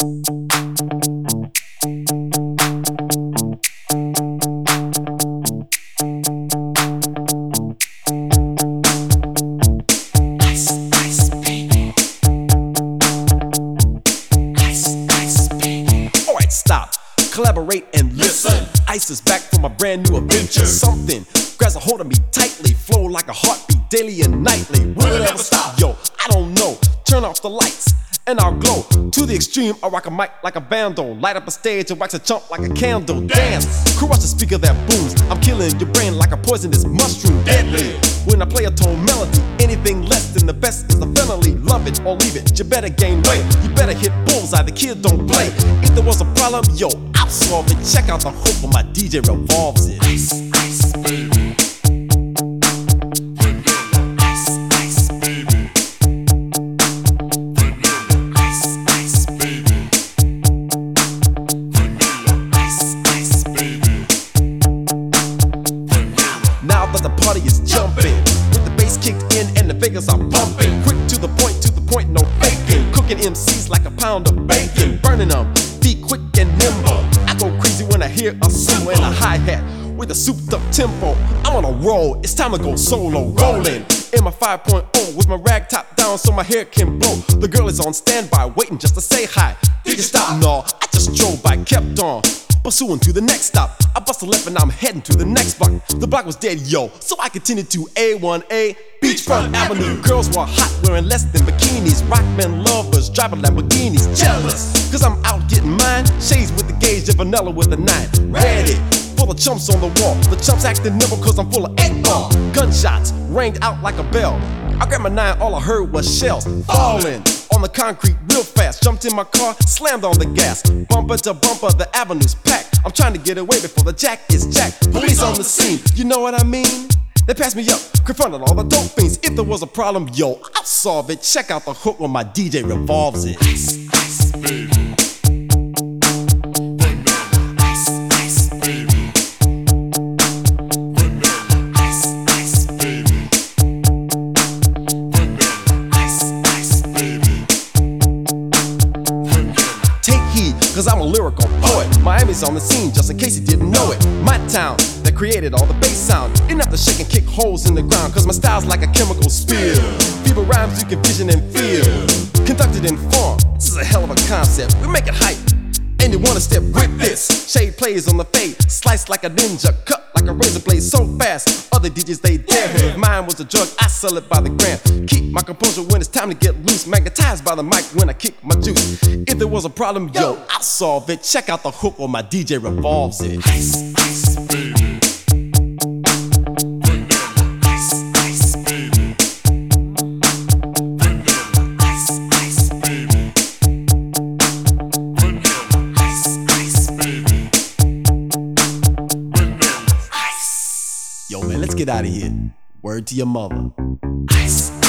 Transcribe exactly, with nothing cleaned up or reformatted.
Stop, collaborate and listen. Ice is back from a brand new adventure. Something grabs a hold of me tightly, flow like a heartbeat daily and nightly. Will it ever stop? Yo, I don't know. Turn off the lights and I'll glow to the extreme. I rock a mic like a vandal, light up a stage and wax a chump like a candle. Dance, crush the speaker that booms. I'm killing your brain like a poisonous mushroom. Deadly. When I play a tone melody, anything less than the best is the felony. Love it or leave it, you better gain weight. You better hit bullseye, the kid don't play. If there was a problem, yo, I'll solve it. Check out the hook when my D J revolves it. Ice, ice, baby. Vanilla, ice, ice, baby. Vanilla, ice, ice, baby. Vanilla, ice, ice, baby. Vanilla. Now that the party is jumping, with the bass kicked in and the figures are pumping. Quick to the point, to the point, no faking. Cooking M Cs like a pound of bacon. Burning them, be quick and nimble. I go crazy when I hear a cymbal and a hi-hat with a souped up tempo. I'm on a roll, it's time to go solo. Rolling in my five point oh with my rag top down so my hair can blow. The girl is on standby, waiting just to say hi. Did you stop? No, I just drove by, kept on pursuing to the next stop. I bust a left and I'm heading to the next block. The block was dead, yo, so I continued to A one A Beachfront Avenue. Girls were hot, wearing less than bikinis. Rockmen lovers, driving Lamborghinis. Jealous, cause I'm out getting mine. Shades with the gauge and vanilla with a nine. Ready for the chumps on the wall. The chumps acting nimble cause I'm full of egg ball. Gunshots ranged out like a bell. I grabbed my nine, all I heard was shells falling on the concrete real fast. Jumped in my car, slammed on the gas. Bumper to bumper, the avenue's packed. I'm trying to get away before the jack is jacked. Police on the scene, you know what I mean? They passed me up, confronted all the dope fiends. If there was a problem, yo, I'll solve it. Check out the hook when my D J revolves it. Ice, ice, baby. Vanilla, ice, ice, baby. Vanilla, ice, ice, baby. Vanilla, ice, ice, baby. Vanilla. Take heed, cause I'm a lyrical poet. Miami's on the scene, just in case you didn't know it. My town, that created all the bass sound. Didn't have to shake and kick holes in the ground, cause my style's like a chemical spill. Feeble rhymes you can vision and feel. Conducted in form, this is a hell of a concept. We make it hype, and you wanna step with this. Shade plays on the fade, slice like a ninja, cut like a razor blade so fast. Other D Js they dare. If mine was a drug, I sell it by the gram. Keep my composure when it's time to get loose. Magnetized by the mic when I kick my juice. If there was a problem, yo, I'll solve it. Check out the hook when my D J revolves it. Ice, ice, baby. Vanilla, ice, ice, baby. Vanilla, ice, ice, baby. Vanilla, ice, ice, baby. Vanilla, ice. Yo, man, let's get out of here. Word to your mother. Ice.